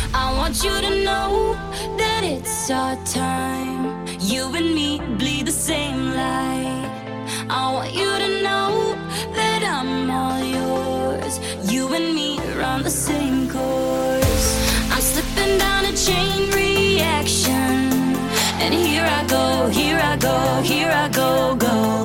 I want you to know that it's our time. You and me bleed the same light. I want you to know that I'm all yours. You and me run the same course. I'm slipping down a chain reaction, and here I go, here I go, here I go, go.